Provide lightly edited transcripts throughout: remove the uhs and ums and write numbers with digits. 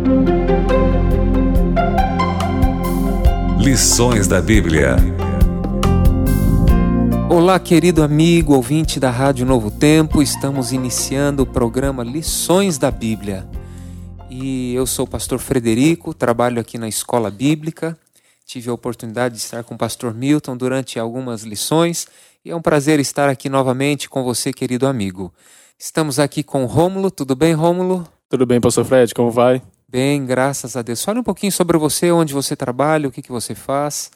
Lições da Bíblia. Olá, querido amigo, ouvinte da Rádio Novo Tempo. Estamos iniciando o programa Lições da Bíblia. E eu sou o pastor Frederico, trabalho aqui na Escola Bíblica. Tive a oportunidade de estar com o pastor Milton durante algumas lições. E é um prazer estar aqui novamente com você, querido amigo. Estamos aqui com o Rômulo. Tudo bem, Rômulo? Tudo bem, pastor Fred, como vai? Bem, graças a Deus. Fale um pouquinho sobre você, onde você trabalha, o que você faz.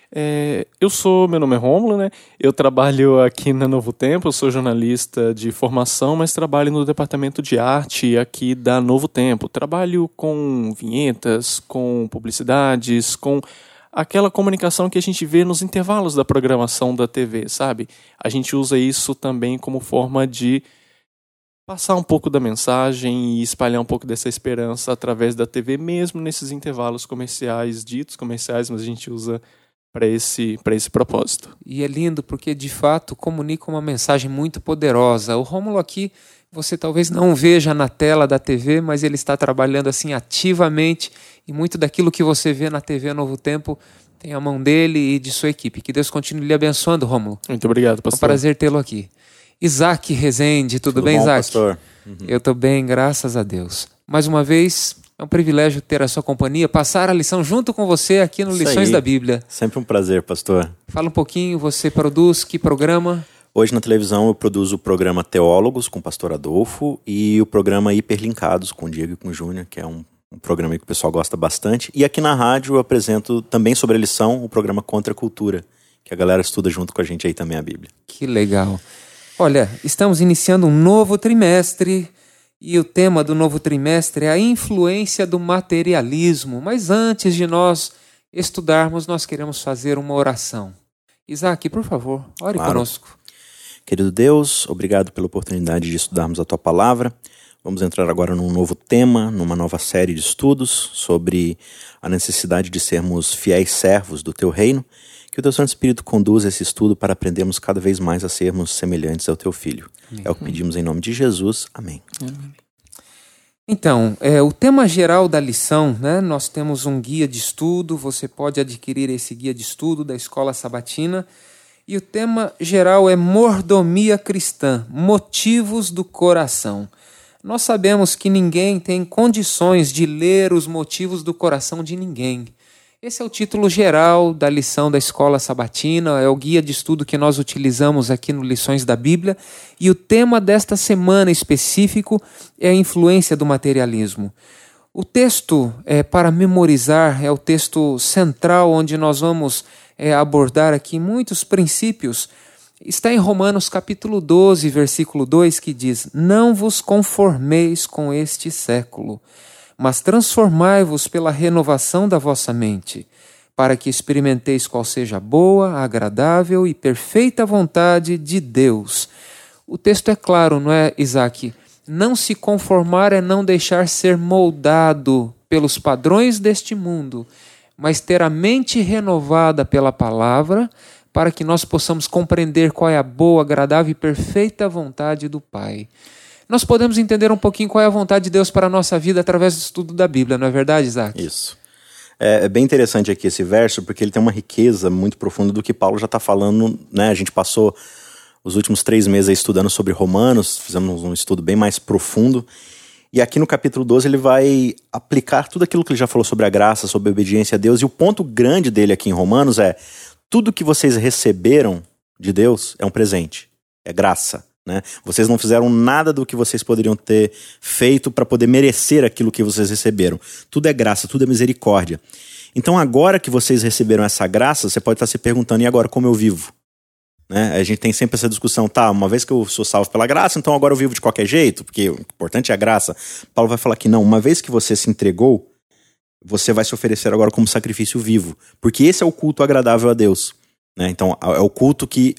Meu nome é Rômulo, né? Eu trabalho aqui na Novo Tempo, eu sou jornalista de formação, mas trabalho no departamento de arte aqui da Novo Tempo. Trabalho com vinhetas, com publicidades, com aquela comunicação que a gente vê nos intervalos da programação da TV, sabe? A gente usa isso também como forma de passar um pouco da mensagem e espalhar um pouco dessa esperança através da TV, mesmo nesses intervalos comerciais, ditos comerciais, mas a gente usa para esse propósito. E é lindo porque, de fato, comunica uma mensagem muito poderosa. O Rômulo aqui, você talvez não veja na tela da TV, mas ele está trabalhando assim ativamente e muito daquilo que você vê na TV Novo Tempo tem a mão dele e de sua equipe. Que Deus continue lhe abençoando, Rômulo. Muito obrigado, pastor. É um prazer tê-lo aqui. Isaac Rezende, tudo bem, bom, Isaac? Pastor? Eu estou bem, graças a Deus. Mais uma vez, é um privilégio ter a sua companhia, passar a lição junto com você aqui no Lições da Bíblia. Sempre um prazer, pastor. Fala um pouquinho, você produz que programa? Hoje na televisão eu produzo o programa Teólogos com o pastor Adolfo e o programa Hiperlinkados com o Diego e com o Júnior, que é um programa que o pessoal gosta bastante. E aqui na rádio eu apresento também sobre a lição o programa Contra a Cultura, que a galera estuda junto com a gente aí também a Bíblia. Que legal. Olha, estamos iniciando um novo trimestre e o tema do novo trimestre é a influência do materialismo. Mas antes de nós estudarmos, nós queremos fazer uma oração. Isaac, por favor, ore conosco. Querido Deus, obrigado pela oportunidade de estudarmos a Tua Palavra. Vamos entrar agora num novo tema, numa nova série de estudos sobre a necessidade de sermos fiéis servos do Teu Reino. Que o Teu Santo Espírito conduza esse estudo para aprendermos cada vez mais a sermos semelhantes ao Teu Filho. Amém. É o que pedimos em nome de Jesus. Amém. Então, o tema geral da lição, né? Nós temos um guia de estudo, você pode adquirir esse guia de estudo da Escola Sabatina. E o tema geral é mordomia cristã, motivos do coração. Nós sabemos que ninguém tem condições de ler os motivos do coração de ninguém. Esse é o título geral da lição da Escola Sabatina, é o guia de estudo que nós utilizamos aqui no Lições da Bíblia, e o tema desta semana específico é a influência do materialismo. O texto para memorizar é o texto central, onde nós vamos abordar aqui muitos princípios. Está em Romanos capítulo 12, versículo 2, que diz: "Não vos conformeis com este século, mas transformai-vos pela renovação da vossa mente, para que experimenteis qual seja a boa, agradável e perfeita vontade de Deus." O texto é claro, não é, Isaac? Não se conformar é não deixar ser moldado pelos padrões deste mundo, mas ter a mente renovada pela palavra, para que nós possamos compreender qual é a boa, agradável e perfeita vontade do Pai. Nós podemos entender um pouquinho qual é a vontade de Deus para a nossa vida através do estudo da Bíblia, não é verdade, Isaac? Isso. É bem interessante aqui esse verso, porque ele tem uma riqueza muito profunda do que Paulo já está falando, né? A gente passou os últimos 3 meses aí estudando sobre Romanos, fizemos um estudo bem mais profundo, e aqui no capítulo 12 ele vai aplicar tudo aquilo que ele já falou sobre a graça, sobre a obediência a Deus, e o ponto grande dele aqui em Romanos é: tudo que vocês receberam de Deus é um presente, é graça. Né? Vocês não fizeram nada do que vocês poderiam ter feito para poder merecer aquilo que vocês receberam. Tudo é graça, tudo é misericórdia. Então agora que vocês receberam essa graça, você pode estar se perguntando: e agora como eu vivo? Né? A gente tem sempre essa discussão, uma vez que eu sou salvo pela graça, então agora eu vivo de qualquer jeito, porque o importante é a graça. Paulo vai falar que não, uma vez que você se entregou, você vai se oferecer agora como sacrifício vivo, porque esse é o culto agradável a Deus. Né? Então é o culto que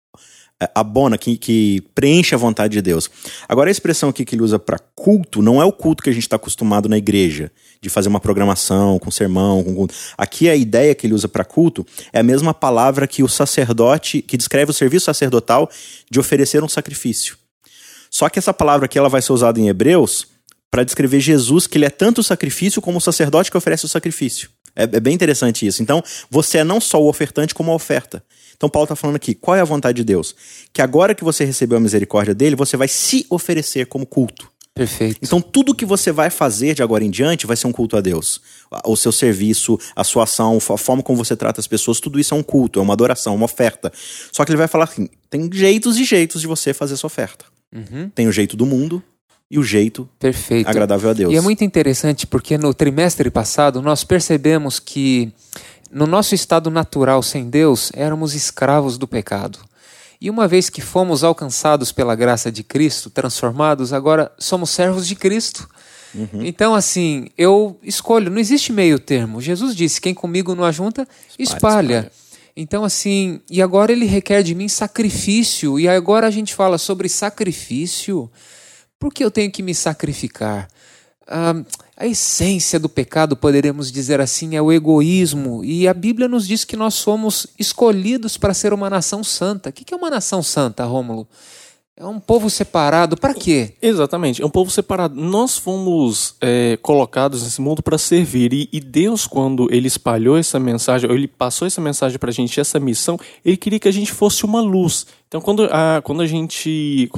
abona, que preenche a vontade de Deus. Agora a expressão aqui que ele usa para culto não é o culto que a gente está acostumado na igreja, de fazer uma programação com sermão, com culto. Aqui a ideia que ele usa para culto é a mesma palavra que o sacerdote, que descreve o serviço sacerdotal de oferecer um sacrifício. Só que essa palavra aqui ela vai ser usada em Hebreus para descrever Jesus, que ele é tanto o sacrifício como o sacerdote que oferece o sacrifício. É bem interessante isso. Então, você é não só o ofertante, como a oferta. Então, Paulo está falando aqui, qual é a vontade de Deus? Que agora que você recebeu a misericórdia dele, você vai se oferecer como culto. Perfeito. Então, tudo que você vai fazer de agora em diante vai ser um culto a Deus. O seu serviço, a sua ação, a forma como você trata as pessoas, tudo isso é um culto, é uma adoração, uma oferta. Só que ele vai falar assim, tem jeitos e jeitos de você fazer essa oferta. Tem o jeito do mundo e o jeito Perfeito. agradável a Deus. E é muito interessante porque no trimestre passado nós percebemos que no nosso estado natural sem Deus éramos escravos do pecado. E uma vez que fomos alcançados pela graça de Cristo, transformados, agora somos servos de Cristo. Então, assim, eu escolho, não existe meio termo. Jesus disse, quem comigo não ajunta, espalha. Então, assim, e agora ele requer de mim sacrifício. E agora a gente fala sobre sacrifício. Por que eu tenho que me sacrificar? A essência do pecado, poderíamos dizer assim, é o egoísmo. E a Bíblia nos diz que nós somos escolhidos para ser uma nação santa. O que é uma nação santa, Rômulo? É um povo separado. Para quê? Exatamente, é um povo separado. Nós fomos colocados nesse mundo para servir. E Deus, quando ele espalhou essa mensagem, ou ele passou essa mensagem para a gente, essa missão, ele queria que a gente fosse uma luz. Então, quando a gente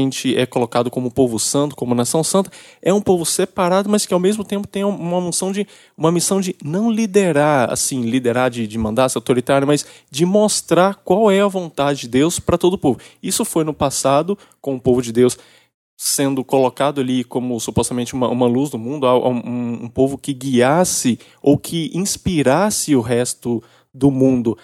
é colocado como povo santo, como nação santa, é um povo separado, mas que ao mesmo tempo tem uma missão de não liderar, assim, liderar de mandar ser autoritário, mas de mostrar qual é a vontade de Deus para todo o povo. Isso foi no passado, com o povo de Deus sendo colocado ali como supostamente uma luz do mundo, um povo que guiasse ou que inspirasse o resto do mundo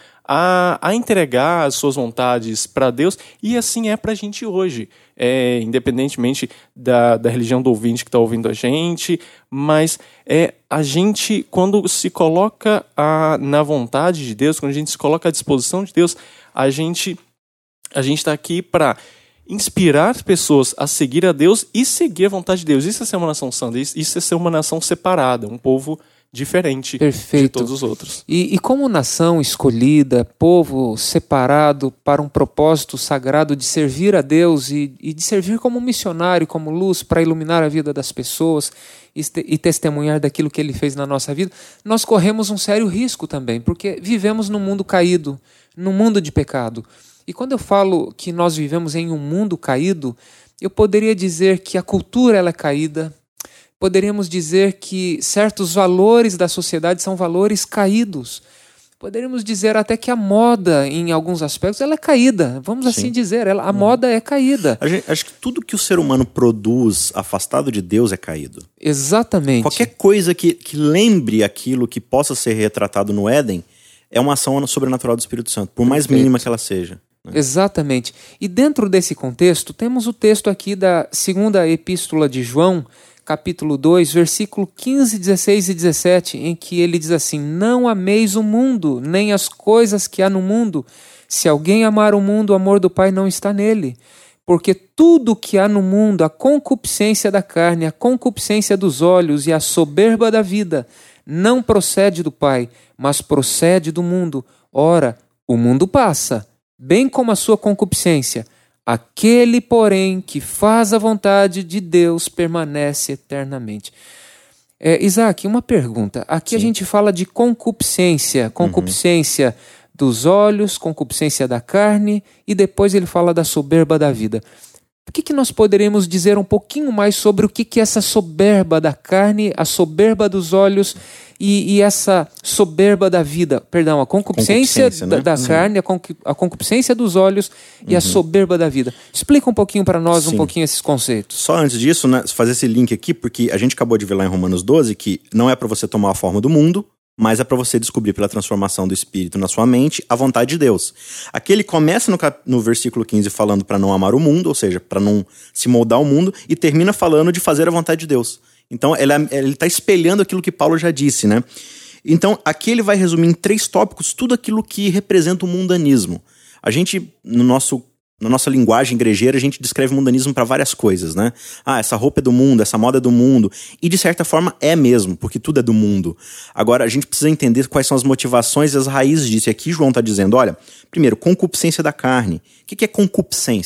a entregar as suas vontades para Deus, e assim é para a gente hoje, independentemente da religião do ouvinte que está ouvindo a gente, mas a gente, quando se coloca na vontade de Deus, quando a gente se coloca à disposição de Deus, a gente está aqui para inspirar as pessoas a seguir a Deus e seguir a vontade de Deus. Isso é ser uma nação santa, isso é ser uma nação separada, um povo diferente de todos os outros. E como nação escolhida, povo separado para um propósito sagrado de servir a Deus e de servir como missionário, como luz para iluminar a vida das pessoas e testemunhar daquilo que Ele fez na nossa vida, nós corremos um sério risco também, porque vivemos num mundo caído, num mundo de pecado. E quando eu falo que nós vivemos em um mundo caído, eu poderia dizer que a cultura ela é caída. Poderíamos dizer que certos valores da sociedade são valores caídos. Poderíamos dizer até que a moda, em alguns aspectos, ela é caída. Vamos assim dizer, a moda é caída. Acho que tudo que o ser humano produz afastado de Deus é caído. Exatamente. Qualquer coisa que lembre aquilo que possa ser retratado no Éden é uma ação sobrenatural do Espírito Santo, por mais mínima que ela seja. Né? Exatamente. E dentro desse contexto, temos o texto aqui da segunda epístola de João, capítulo 2, versículo 15, 16 e 17, em que ele diz assim: não ameis o mundo, nem as coisas que há no mundo. Se alguém amar o mundo, o amor do Pai não está nele. Porque tudo que há no mundo, a concupiscência da carne, a concupiscência dos olhos e a soberba da vida, não procede do Pai, mas procede do mundo. Ora, o mundo passa, bem como a sua concupiscência. Aquele, porém, que faz a vontade de Deus permanece eternamente. Isaac, uma pergunta. Aqui a gente fala de concupiscência. Concupiscência dos olhos, concupiscência da carne, e depois ele fala da soberba da vida. O que nós poderíamos dizer um pouquinho mais sobre o que é essa soberba da carne, a soberba dos olhos e essa soberba da vida? Perdão, a concupiscência da carne, a concupiscência dos olhos e a soberba da vida. Explica um pouquinho para nós, um pouquinho esses conceitos. Só antes disso, né, fazer esse link aqui, porque a gente acabou de ver lá em Romanos 12 que não é para você tomar a forma do mundo, mas é para você descobrir pela transformação do Espírito na sua mente a vontade de Deus. Aqui ele começa no versículo 15 falando para não amar o mundo, ou seja, para não se moldar ao mundo, e termina falando de fazer a vontade de Deus. Então ele está espelhando aquilo que Paulo já disse, né? Então aqui ele vai resumir em 3 tópicos tudo aquilo que representa o mundanismo. A gente, na nossa linguagem igrejeira, a gente descreve mundanismo para várias coisas, né? Essa roupa é do mundo, essa moda é do mundo. E de certa forma é mesmo, porque tudo é do mundo. Agora, a gente precisa entender quais são as motivações e as raízes disso. E aqui João está dizendo, olha, primeiro, concupiscência da carne. O que é concupiscência?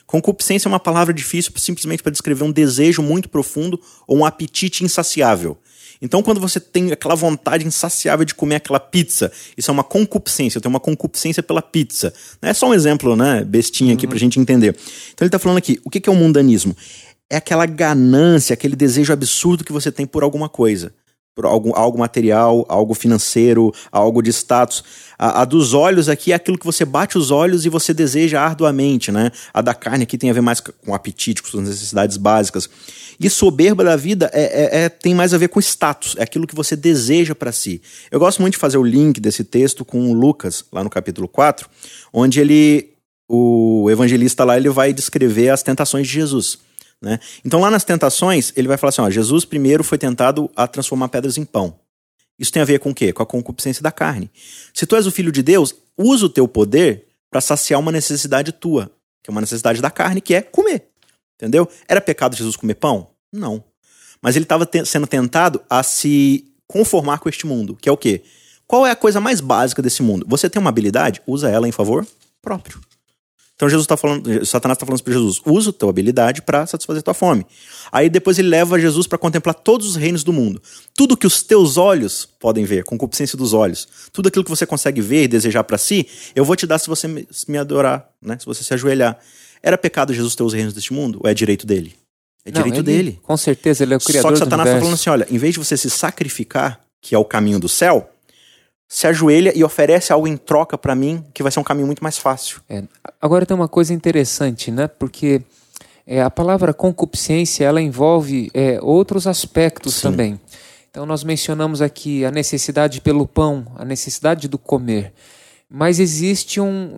Concupiscência é uma palavra difícil simplesmente para descrever um desejo muito profundo ou um apetite insaciável. Então, quando você tem aquela vontade insaciável de comer aquela pizza, isso é uma concupiscência. Eu tenho uma concupiscência pela pizza. É só um exemplo, né, bestinha aqui pra gente entender. Então ele tá falando aqui, o que é o mundanismo? É aquela ganância, aquele desejo absurdo que você tem por alguma coisa. Por algo material, algo financeiro, algo de status. A dos olhos aqui é aquilo que você bate os olhos e você deseja arduamente, né? A da carne aqui tem a ver mais com apetite, com suas necessidades básicas. E soberba da vida tem mais a ver com status, é aquilo que você deseja para si. Eu gosto muito de fazer o link desse texto com o Lucas, lá no capítulo 4, onde o evangelista lá, ele vai descrever as tentações de Jesus. Né? Então lá nas tentações, ele vai falar assim, ó, Jesus primeiro foi tentado a transformar pedras em pão. Isso tem a ver com o quê? Com a concupiscência da carne. Se tu és o filho de Deus, usa o teu poder para saciar uma necessidade tua, que é uma necessidade da carne, que é comer. Entendeu? Era pecado Jesus comer pão? Não. Mas ele estava sendo tentado a se conformar com este mundo, que é o quê? Qual é a coisa mais básica desse mundo? Você tem uma habilidade? Usa ela em favor próprio. Então Satanás está falando para Jesus, usa a tua habilidade para satisfazer a tua fome. Aí depois ele leva Jesus para contemplar todos os reinos do mundo. Tudo que os teus olhos podem ver, concupiscência dos olhos, tudo aquilo que você consegue ver e desejar para si, eu vou te dar se você me adorar, né? Se você se ajoelhar. Era pecado Jesus ter os reinos deste mundo? Ou é direito dele? É direito dele. Com certeza, ele é o criador do universo. Só que Satanás está falando assim, olha, em vez de você se sacrificar, que é o caminho do céu, se ajoelha e oferece algo em troca para mim, que vai ser um caminho muito mais fácil. Agora tem uma coisa interessante, né? Porque a palavra concupiscência, ela envolve outros aspectos também. Então nós mencionamos aqui a necessidade pelo pão, a necessidade do comer. Mas existe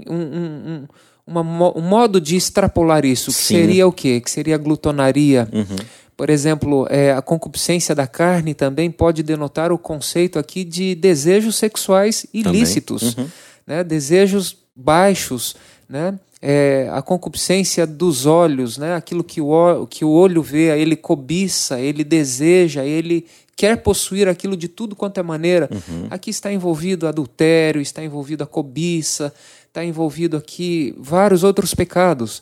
um modo de extrapolar isso, que seria o quê? Que seria a glutonaria. Por exemplo, a concupiscência da carne também pode denotar o conceito aqui de desejos sexuais ilícitos, né? Desejos baixos, né? A concupiscência dos olhos, né? Aquilo que o olho vê, ele cobiça, ele deseja, ele quer possuir aquilo de tudo quanto é maneira. Aqui está envolvido adultério, está envolvido a cobiça, está envolvido aqui vários outros pecados.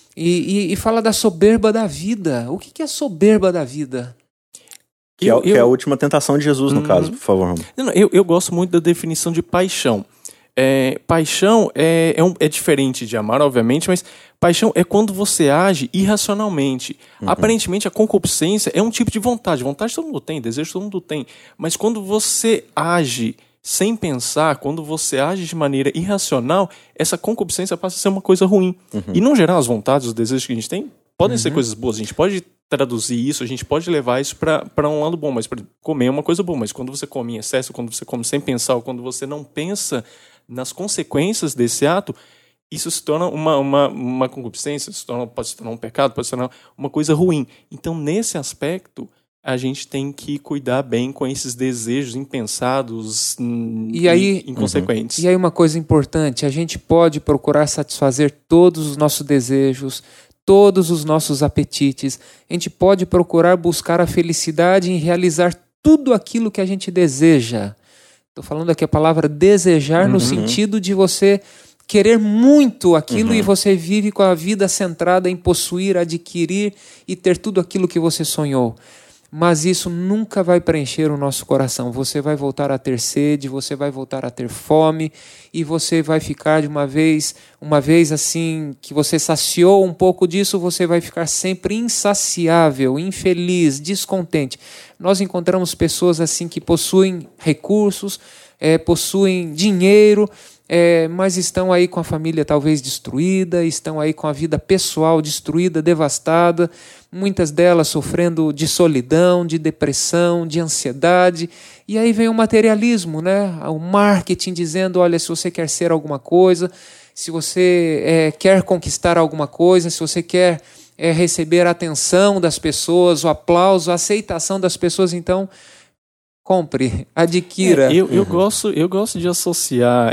E fala da soberba da vida. O que é a soberba da vida? Que é a última tentação de Jesus, no caso, por favor. Eu gosto muito da definição de paixão. Paixão é diferente de amar, obviamente, mas paixão é quando você age irracionalmente. Aparentemente, a concupiscência é um tipo de vontade. Vontade todo mundo tem, desejo todo mundo tem. Mas quando você age sem pensar, quando você age de maneira irracional, essa concupiscência passa a ser uma coisa ruim. E, no geral, as vontades, os desejos que a gente tem podem ser coisas boas. A gente pode traduzir isso, a gente pode levar isso para um lado bom. Mas comer é uma coisa boa. Mas quando você come em excesso, quando você come sem pensar, ou quando você não pensa nas consequências desse ato, isso se torna uma concupiscência, pode se tornar um pecado, pode se tornar uma coisa ruim. Então, nesse aspecto, a gente tem que cuidar bem com esses desejos impensados e inconsequentes. E aí uma coisa importante, a gente pode procurar satisfazer todos os nossos desejos, todos os nossos apetites. A gente pode procurar buscar a felicidade em realizar tudo aquilo que a gente deseja. Estou falando aqui a palavra desejar no sentido de você querer muito aquilo e você vive com a vida centrada em possuir, adquirir e ter tudo aquilo que você sonhou. Mas isso nunca vai preencher o nosso coração. Você vai voltar a ter sede, você vai voltar a ter fome e você vai ficar de uma vez assim que você saciou um pouco disso, você vai ficar sempre insaciável, infeliz, descontente. Nós encontramos pessoas assim que possuem recursos, possuem dinheiro, mas estão aí com a família talvez destruída, estão aí com a vida pessoal destruída, devastada, muitas delas sofrendo de solidão, de depressão, de ansiedade, e aí vem o materialismo, né? O marketing dizendo, olha, se você quer ser alguma coisa, se você quer conquistar alguma coisa, se você quer receber a atenção das pessoas, o aplauso, a aceitação das pessoas, então compre, adquira. Eu gosto de associar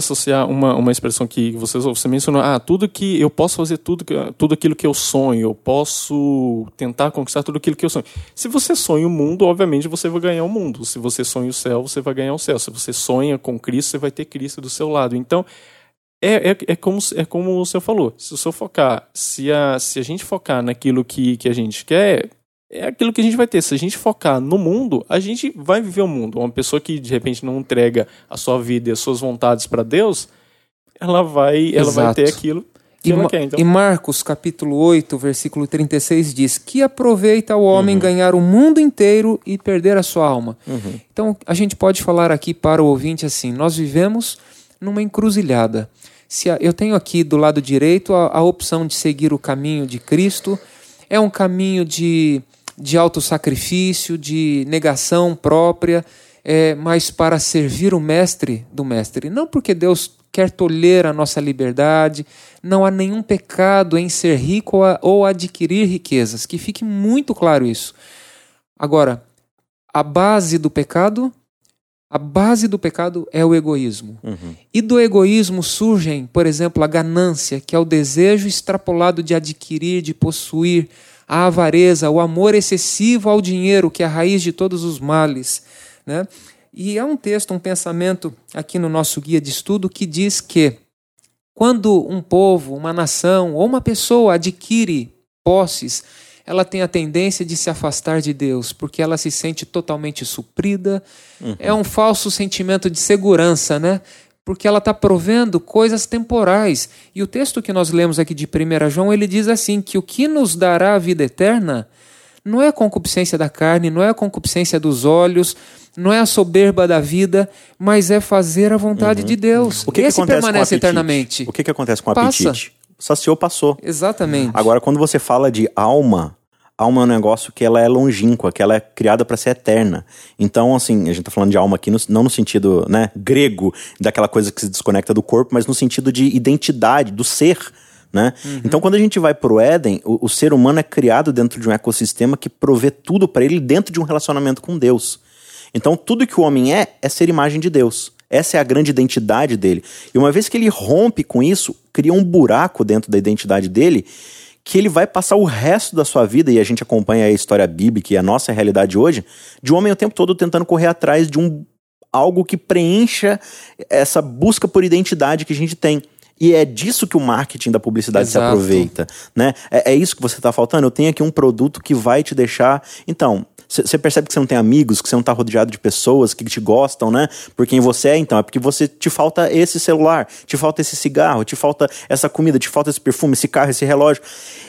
uma expressão que você mencionou, tudo que eu posso fazer, tudo aquilo que eu sonho, eu posso tentar conquistar tudo aquilo que eu sonho. Se você sonha o mundo, obviamente você vai ganhar o mundo. Se você sonha o céu, você vai ganhar o céu. Se você sonha com Cristo, você vai ter Cristo do seu lado. Então, É como o senhor falou. Se o senhor focar, se a gente focar naquilo que a gente quer, é aquilo que a gente vai ter. Se a gente focar no mundo, a gente vai viver o mundo. Uma pessoa que de repente não entrega a sua vida e as suas vontades para Deus, ela vai ter aquilo que ela quer. Então. E Marcos, capítulo 8, versículo 36 diz: que aproveita o homem ganhar o mundo inteiro e perder a sua alma. Então, a gente pode falar aqui para o ouvinte assim: nós vivemos numa encruzilhada. Eu tenho aqui do lado direito a opção de seguir o caminho de Cristo. É um caminho de autossacrifício, de negação própria, mas para servir o mestre do mestre. Não porque Deus quer tolher a nossa liberdade, não há nenhum pecado em ser rico ou adquirir riquezas, que fique muito claro isso. Agora, a base do pecado é o egoísmo. E do egoísmo surgem, por exemplo, a ganância, que é o desejo extrapolado de adquirir, de possuir, a avareza, o amor excessivo ao dinheiro, que é a raiz de todos os males, né? E há um pensamento aqui no nosso guia de estudo que diz que quando um povo, uma nação ou uma pessoa adquire posses, ela tem a tendência de se afastar de Deus, porque ela se sente totalmente suprida. É um falso sentimento de segurança, né? Porque ela está provendo coisas temporais. E o texto que nós lemos aqui de 1 João, ele diz assim, que o que nos dará a vida eterna não é a concupiscência da carne, não é a concupiscência dos olhos, não é a soberba da vida, mas é fazer a vontade de Deus. O que Esse acontece permanece com o eternamente. O que acontece com o apetite? Saciou, passou. Exatamente. Agora, quando você fala de alma é um negócio que ela é longínqua, que ela é criada para ser eterna. Então, assim, a gente tá falando de alma aqui, não no sentido, né, grego, daquela coisa que se desconecta do corpo, mas no sentido de identidade, do ser, né? Então, quando a gente vai pro Éden, o ser humano é criado dentro de um ecossistema que provê tudo para ele dentro de um relacionamento com Deus. Então, tudo que o homem é ser imagem de Deus. Essa é a grande identidade dele. E uma vez que ele rompe com isso, cria um buraco dentro da identidade dele, que ele vai passar o resto da sua vida, e a gente acompanha a história bíblica e a nossa realidade hoje, de um homem o tempo todo tentando correr atrás de algo que preencha essa busca por identidade que a gente tem. E é disso que o marketing da publicidade se aproveita, né? É isso que você está faltando. Eu tenho aqui um produto que vai te deixar... Então, você percebe que você não tem amigos, que você não está rodeado de pessoas que te gostam, né? Por quem você é, então. É porque te falta esse celular, te falta esse cigarro, te falta essa comida, te falta esse perfume, esse carro, esse relógio.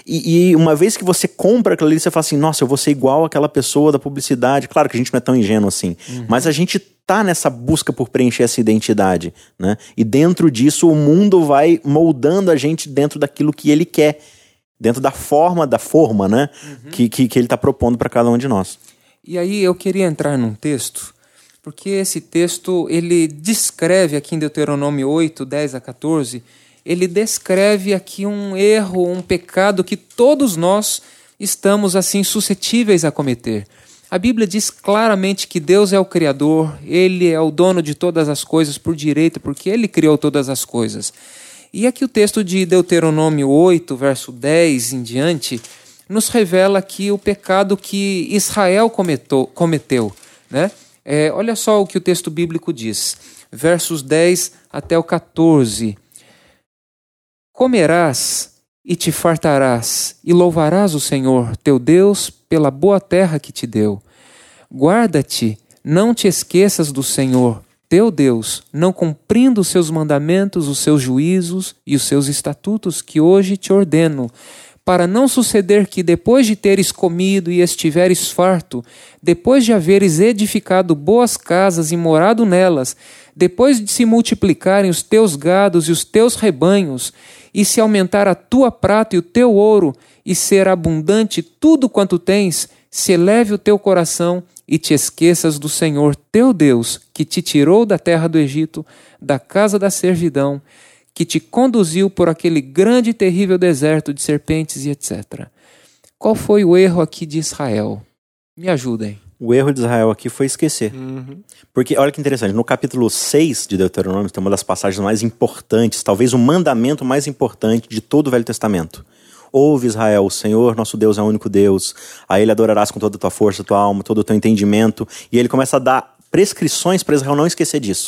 E uma vez que você compra aquilo ali, você fala assim, nossa, eu vou ser igual àquela pessoa da publicidade. Claro que a gente não é tão ingênuo assim. Mas a gente tá nessa busca por preencher essa identidade, né? E dentro disso, o mundo vai moldando a gente dentro daquilo que ele quer. Dentro da forma, né? Que ele está propondo para cada um de nós. E aí eu queria entrar num texto, porque esse texto, ele descreve aqui em Deuteronômio 8, 10 a 14, ele descreve aqui um erro, um pecado que todos nós estamos assim suscetíveis a cometer. A Bíblia diz claramente que Deus é o Criador, Ele é o dono de todas as coisas por direito, porque Ele criou todas as coisas. E aqui o texto de Deuteronômio 8, verso 10 em diante, nos revela aqui o pecado que Israel cometeu, né? Olha só o que o texto bíblico diz, versos 10 até o 14. Comerás e te fartarás, e louvarás o Senhor, teu Deus, pela boa terra que te deu. Guarda-te, não te esqueças do Senhor, teu Deus, não cumprindo os seus mandamentos, os seus juízos e os seus estatutos que hoje te ordeno, para não suceder que, depois de teres comido e estiveres farto, depois de haveres edificado boas casas e morado nelas, depois de se multiplicarem os teus gados e os teus rebanhos, e se aumentar a tua prata e o teu ouro, e ser abundante tudo quanto tens, se eleve o teu coração e te esqueças do Senhor teu Deus, que te tirou da terra do Egito, da casa da servidão, que te conduziu por aquele grande e terrível deserto de serpentes e etc. Qual foi o erro aqui de Israel? Me ajudem. O erro de Israel aqui foi esquecer. Porque, olha que interessante, no capítulo 6 de Deuteronômio tem uma das passagens mais importantes, talvez o mandamento mais importante de todo o Velho Testamento. Ouve, Israel, o Senhor, nosso Deus, é o único Deus. A Ele adorarás com toda a tua força, tua alma, todo o teu entendimento. E ele começa a dar prescrições para Israel não esquecer disso.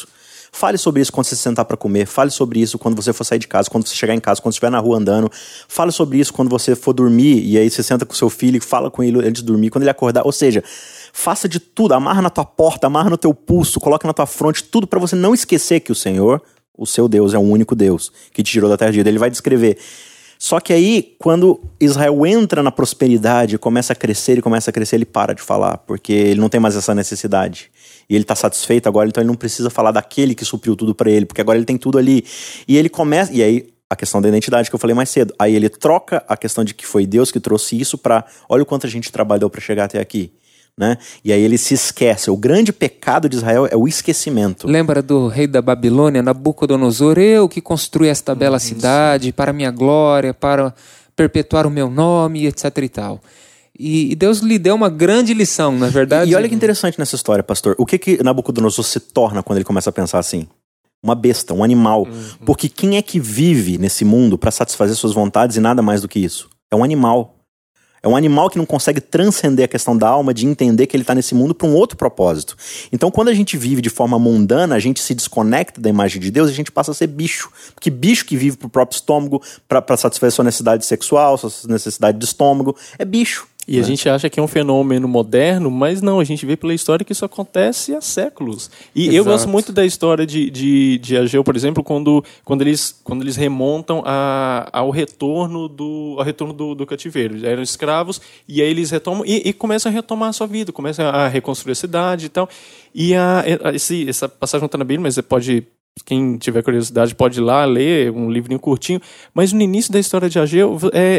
Fale sobre isso quando você se sentar para comer. Fale sobre isso quando você for sair de casa, quando você chegar em casa, quando você estiver na rua andando. Fale sobre isso quando você for dormir e aí você senta com seu filho e fala com ele antes de dormir, quando ele acordar. Ou seja, faça de tudo. Amarra na tua porta, amarra no teu pulso, coloca na tua fronte, tudo para você não esquecer que o Senhor, o seu Deus, é o único Deus que te tirou da terra de Ele. Ele vai descrever. Só que aí, quando Israel entra na prosperidade, começa a crescer, ele para de falar, porque ele não tem mais essa necessidade. E ele está satisfeito agora, então ele não precisa falar daquele que supriu tudo para ele, porque agora ele tem tudo ali. E ele começa, e aí a questão da identidade que eu falei mais cedo, aí ele troca a questão de que foi Deus que trouxe isso para, olha o quanto a gente trabalhou para chegar até aqui. Né? E aí ele se esquece. O grande pecado de Israel é o esquecimento. Lembra do rei da Babilônia, Nabucodonosor? Eu que construí esta bela cidade para minha glória, para perpetuar o meu nome, etc e tal. E Deus lhe deu uma grande lição, não é verdade? E olha que interessante nessa história, pastor. O que Nabucodonosor se torna quando ele começa a pensar assim? Uma besta, um animal. Porque quem é que vive nesse mundo para satisfazer suas vontades e nada mais do que isso? É um animal. É um animal que não consegue transcender a questão da alma, de entender que ele está nesse mundo para um outro propósito. Então, quando a gente vive de forma mundana, a gente se desconecta da imagem de Deus e a gente passa a ser bicho. Porque bicho que vive para o próprio estômago, para satisfazer sua necessidade sexual, sua necessidade de estômago, é bicho. E a gente acha que é um fenômeno moderno, mas não, a gente vê pela história que isso acontece há séculos. E Exato. Eu gosto muito da história de Ageu, por exemplo, quando eles remontam ao retorno do cativeiro. Eram escravos, e aí eles retomam e começam a retomar a sua vida, começam a reconstruir a cidade e tal. E essa passagem não está na Bíblia, mas você pode... Quem tiver curiosidade pode ir lá ler um livrinho curtinho. Mas no início da história de Ageu,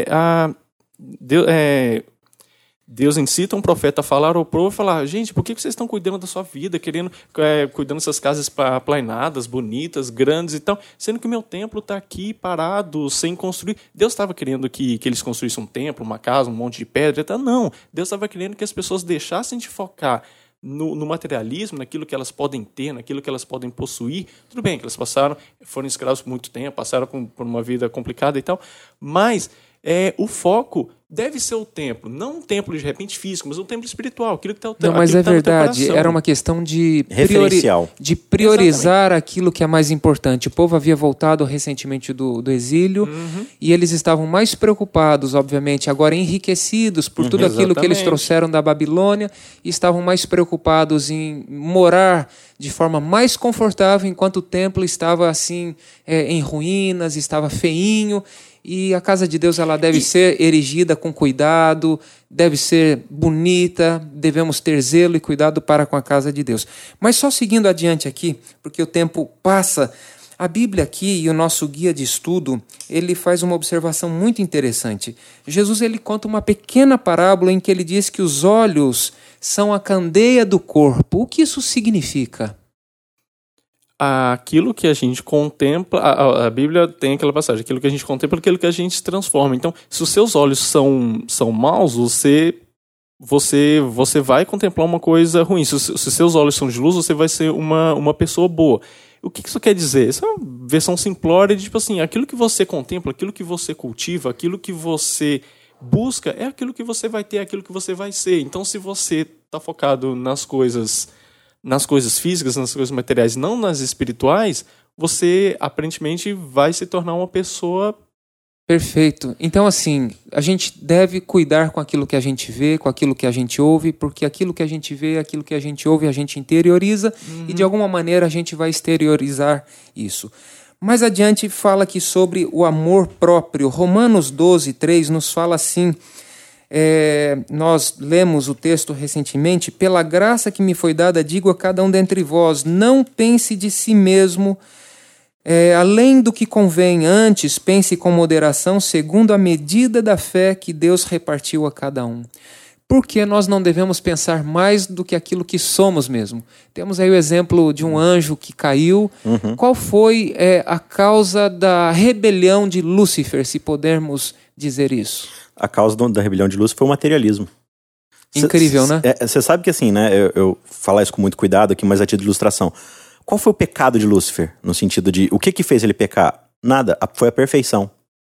Deus incita um profeta a falar ao povo e falar: gente, por que vocês estão cuidando da sua vida, cuidando dessas casas aplainadas, bonitas, grandes e tal, sendo que o meu templo está aqui parado, sem construir? Deus estava querendo que eles construíssem um templo, uma casa, um monte de pedra e tal? Não, Deus estava querendo que as pessoas deixassem de focar no materialismo, naquilo que elas podem ter, naquilo que elas podem possuir. Tudo bem que elas foram escravos por muito tempo, passaram por uma vida complicada e tal, mas o foco deve ser o templo, não um templo de repente físico, mas um templo espiritual, aquilo que está no teu coração. Mas é verdade, era uma questão de priorizar Exatamente. Aquilo que é mais importante. O povo havia voltado recentemente do exílio, e eles estavam mais preocupados, obviamente, agora enriquecidos por tudo aquilo que eles trouxeram da Babilônia, e estavam mais preocupados em morar de forma mais confortável, enquanto o templo estava assim em ruínas, estava feinho. E a casa de Deus ela deve ser erigida com cuidado, deve ser bonita, devemos ter zelo e cuidado para com a casa de Deus. Mas só seguindo adiante aqui, porque o tempo passa, a Bíblia aqui e o nosso guia de estudo, ele faz uma observação muito interessante. Jesus ele conta uma pequena parábola em que ele diz que os olhos são a candeia do corpo. O que isso significa? Aquilo que a gente contempla, a Bíblia tem aquela passagem, aquilo que a gente contempla, aquilo que a gente se transforma. Então, se os seus olhos são maus, você vai contemplar uma coisa ruim. Se os seus olhos são de luz, você vai ser uma pessoa boa. O que isso quer dizer? Isso é uma versão simplória de, tipo assim, aquilo que você contempla, aquilo que você cultiva, aquilo que você busca, é aquilo que você vai ter, é aquilo que você vai ser. Então, se você está focado nas coisas físicas, nas coisas materiais, não nas espirituais, você aparentemente vai se tornar uma pessoa... Perfeito. Então, assim, a gente deve cuidar com aquilo que a gente vê, com aquilo que a gente ouve, porque aquilo que a gente vê, aquilo que a gente ouve, a gente interioriza e, de alguma maneira, a gente vai exteriorizar isso. Mais adiante, fala aqui sobre o amor próprio. Romanos 12:3 nos fala assim... nós lemos o texto recentemente: pela graça que me foi dada, digo a cada um dentre vós, não pense de si mesmo além do que convém, antes pense com moderação, segundo a medida da fé que Deus repartiu a cada um. Porque nós não devemos pensar mais do que aquilo que somos mesmo. Temos aí o exemplo de um anjo que caiu. Qual foi a causa da rebelião de Lúcifer, se pudermos dizer isso? A causa da rebelião de Lúcifer foi o materialismo. Incrível, né? Você sabe que assim, né? Eu falar isso com muito cuidado aqui, mas a título de ilustração. Qual foi o pecado de Lúcifer? No sentido de, o que fez ele pecar? Nada, foi a perfeição.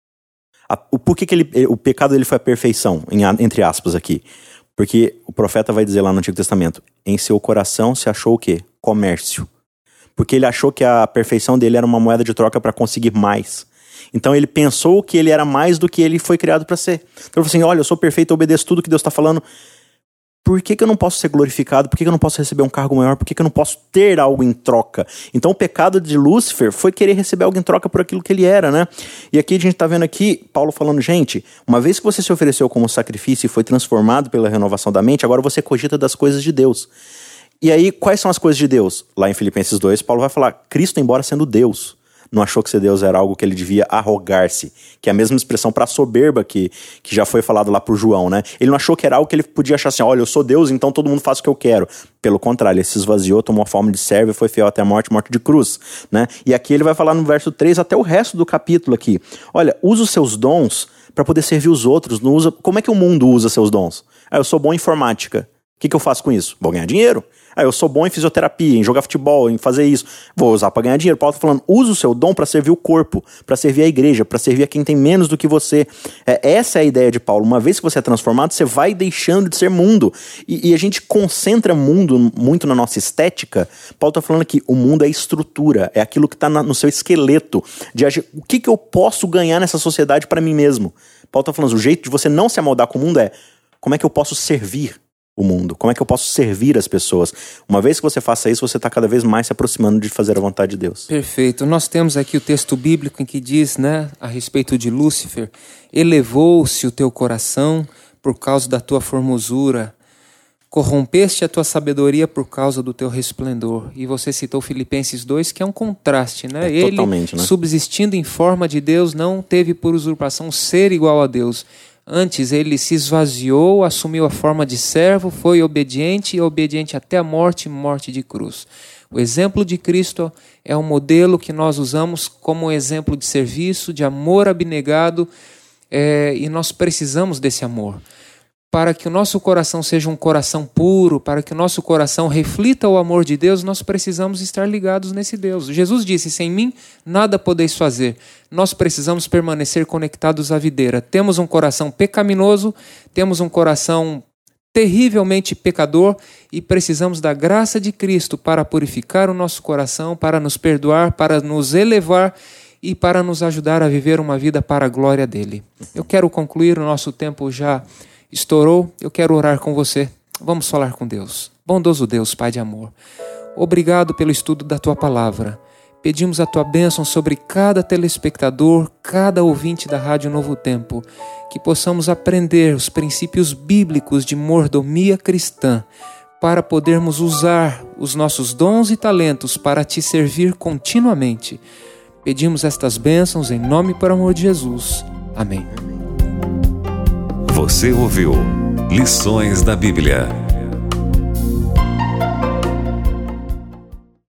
Por que o pecado dele foi a perfeição? Entre aspas aqui. Porque o profeta vai dizer lá no Antigo Testamento, em seu coração se achou o quê? Comércio. Porque ele achou que a perfeição dele era uma moeda de troca para conseguir mais. Então ele pensou que ele era mais do que ele foi criado para ser. Então ele falou assim, olha, eu sou perfeito, eu obedeço tudo que Deus está falando. Por que eu não posso ser glorificado? Por que eu não posso receber um cargo maior? Por que eu não posso ter algo em troca? Então o pecado de Lúcifer foi querer receber algo em troca por aquilo que ele era, né? E aqui a gente está vendo aqui, Paulo falando, gente, uma vez que você se ofereceu como sacrifício e foi transformado pela renovação da mente, agora você cogita das coisas de Deus. E aí, quais são as coisas de Deus? Lá em Filipenses 2, Paulo vai falar, Cristo, embora sendo Deus, não achou que ser Deus era algo que ele devia arrogar-se, que é a mesma expressão para soberba que já foi falado lá por João, né? Ele não achou que era algo que ele podia achar assim, olha, eu sou Deus, então todo mundo faz o que eu quero. Pelo contrário, ele se esvaziou, tomou a forma de servo e foi fiel até a morte de cruz, né? E aqui ele vai falar no verso 3 até o resto do capítulo aqui. Olha, usa os seus dons para poder servir os outros. Não usa... Como é que o mundo usa seus dons? Eu sou bom em informática. O que eu faço com isso? Vou ganhar dinheiro. Eu sou bom em fisioterapia, em jogar futebol, em fazer isso. Vou usar para ganhar dinheiro. Paulo está falando, usa o seu dom para servir o corpo, para servir a igreja, para servir a quem tem menos do que você. Essa é a ideia de Paulo. Uma vez que você é transformado, você vai deixando de ser mundo. E a gente concentra mundo muito na nossa estética. Paulo está falando que o mundo é estrutura, é aquilo que está no seu esqueleto. De agir. O que eu posso ganhar nessa sociedade para mim mesmo? Paulo está falando, o jeito de você não se amoldar com o mundo é como é que eu posso servir o mundo? Como é que eu posso servir as pessoas? Uma vez que você faça isso, você está cada vez mais se aproximando de fazer a vontade de Deus. Perfeito. Nós temos aqui o texto bíblico em que diz, né, a respeito de Lúcifer, elevou-se o teu coração por causa da tua formosura, corrompeste a tua sabedoria por causa do teu resplendor. E você citou Filipenses 2, que é um contraste, né? Ele, totalmente, né? Subsistindo em forma de Deus, não teve por usurpação ser igual a Deus. Antes ele se esvaziou, assumiu a forma de servo, foi obediente e obediente até a morte de cruz. O exemplo de Cristo é um modelo que nós usamos como exemplo de serviço, de amor abnegado, e nós precisamos desse amor. Para que o nosso coração seja um coração puro, para que o nosso coração reflita o amor de Deus, nós precisamos estar ligados nesse Deus. Jesus disse, sem mim nada podeis fazer. Nós precisamos permanecer conectados à videira. Temos um coração pecaminoso, temos um coração terrivelmente pecador e precisamos da graça de Cristo para purificar o nosso coração, para nos perdoar, para nos elevar e para nos ajudar a viver uma vida para a glória dele. Eu quero concluir, o nosso tempo já estourou, eu quero orar com você. Vamos falar com Deus. Bondoso Deus, Pai de amor, obrigado pelo estudo da Tua Palavra. Pedimos a Tua bênção sobre cada telespectador, cada ouvinte da Rádio Novo Tempo, que possamos aprender os princípios bíblicos de mordomia cristã, para podermos usar os nossos dons e talentos para Te servir continuamente. Pedimos estas bênçãos em nome e por amor de Jesus. Amém. Você ouviu Lições da Bíblia.